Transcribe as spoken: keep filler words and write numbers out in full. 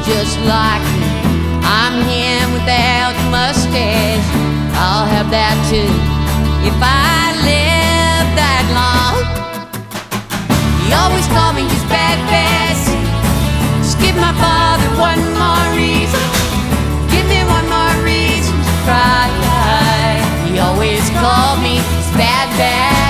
just like me. I'm him without mustache. I'll have that too if I live that long. He always called me his bad Bessie. Just give my father one more reason. Give me one more reason to cry. He always called me his bad Bessie.